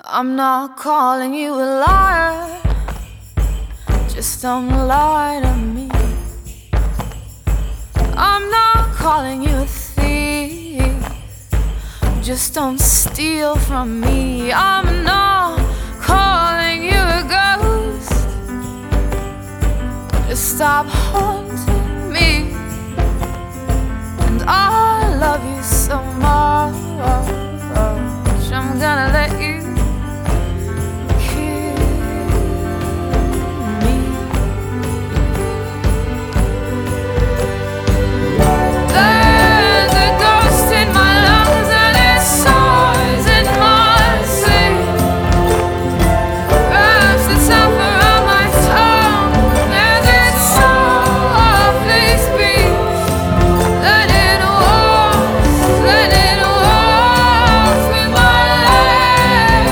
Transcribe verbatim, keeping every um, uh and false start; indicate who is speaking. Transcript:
Speaker 1: I'm not calling you a liar, just don't lie to me. I'm not calling you a thief, just don't steal from me. I'm not calling you a ghost, just stop haunting me. And I love you so much, I'm gonna let you